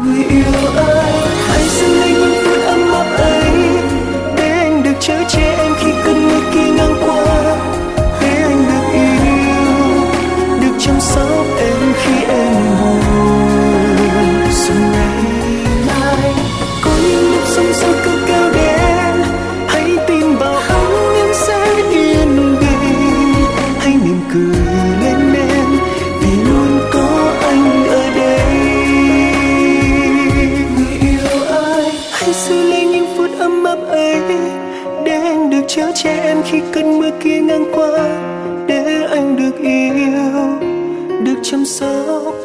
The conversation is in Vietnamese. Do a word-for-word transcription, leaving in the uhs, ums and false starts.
Người yêu ơi, hãy dừng lại những phút ấm áp ấy, để anh được chở che em khi cơn mưa kia ngang qua, để anh được yêu, được chăm sóc em khi em buồn. Rồi ngày mai có những lúc sóng gió cứ kéo đến, hãy tin vào anh em sẽ yên bình. Hãy mỉm cười lên em vì luôn có anh ở đây. Người yêu ơi, hãy giữ lấy những phút ấm áp ấy, để anh được chở che em khi cơn mưa kia ngang qua, để anh được yêu, được chăm sóc